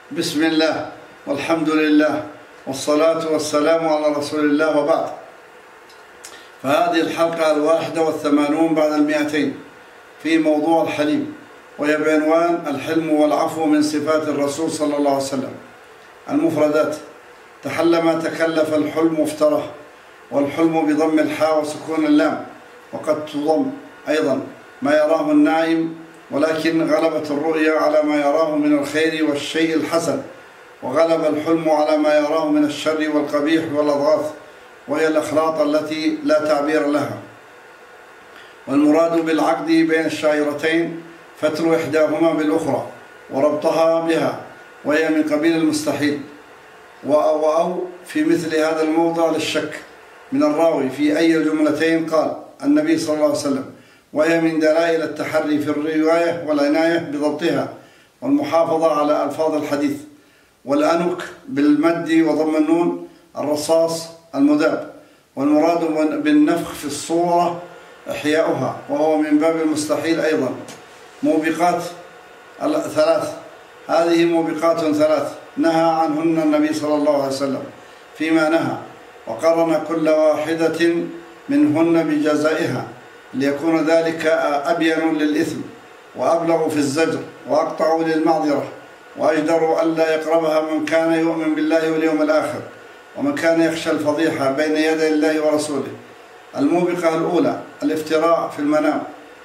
بسم الله والحمد لله والصلاة والسلام على رسول الله، وبعد. فهذه الحلقة 81 بعد 200 في موضوع الحليم، وهي بعنوان الحلم والعفو من صفات الرسول صلى الله عليه وسلم. المفردات: تحلم تكلف الحلم افتراه، والحلم بضم الحاء وسكون اللام، وقد تضم أيضا ما يراه النائم، ولكن غلبت الرؤيا على ما يراه من الخير والشيء الحسن، وغلب الحلم على ما يراه من الشر والقبيح والأضغاث، وهي الأخلاط التي لا تعبير لها. والمراد بالعقد بين الشعيرتين فتر إحداهما بالأخرى وربطها بها، وهي من قبيل المستحيل. أو في مثل هذا الموضع للشك من الراوي في أي الجملتين قال النبي صلى الله عليه وسلم، وهي من دلائل التحري في الرواية والعناية بضبطها والمحافظة على ألفاظ الحديث. والأنك بالمد وضم النون الرصاص المذاب، والمراد بالنفخ في الصورة إحياؤها، وهو من باب المستحيل أيضا. موبقات ثلاث، هذه موبقات ثلاث نهى عنهن النبي صلى الله عليه وسلم فيما نهى، وقرن كل واحدة منهن بجزائها، ليكون ذلك أبين للإثم وأبلغ في الزجر وأقطع للمعذرة، وأجدر ألا يقربها من كان يؤمن بالله واليوم الآخر، ومن كان يخشى الفضيحة بين يدي الله ورسوله. الموبقة الأولى الافتراء في المنام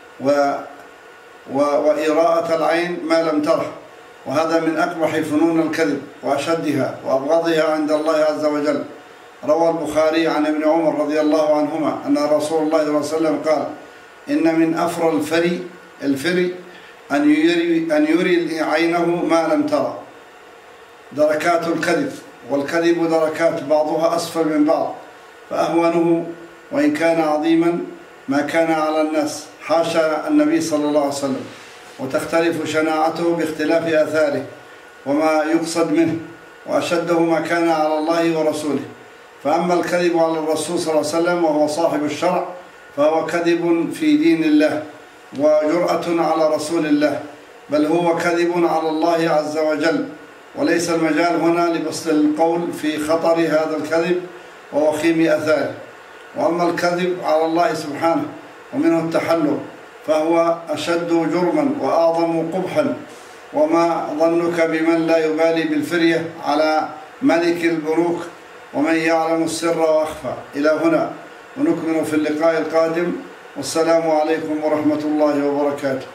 وإراءة العين ما لم تره، وهذا من أقبح فنون الكذب وأشدها وأبغضها عند الله عز وجل. روى البخاري عن ابن عمر رضي الله عنهما أن رسول الله صلى الله عليه وسلم قال: إن من أفرى الفري أن يري عينه ما لم ترى. دركات الكذب، والكذب دركات بعضها أسفل من بعض، فأهونه وإن كان عظيما ما كان على الناس حاشا النبي صلى الله عليه وسلم، وتختلف شناعته باختلاف آثاره وما يقصد منه، وأشده ما كان على الله ورسوله. فأما الكذب على الرسول صلى الله عليه وسلم وهو صاحب الشرع فهو كذب في دين الله وجرأة على رسول الله، بل هو كذب على الله عز وجل، وليس المجال هنا لبسط القول في خطر هذا الكذب ووخيم أثاره. وأما الكذب على الله سبحانه ومنه التحلل فهو أشد جرما وأعظم قبحا. وما ظنك بمن لا يبالي بالفرية على ملك البنوك ومن يعلم السر وأخفى. إلى هنا، ونكمل في اللقاء القادم، والسلام عليكم ورحمة الله وبركاته.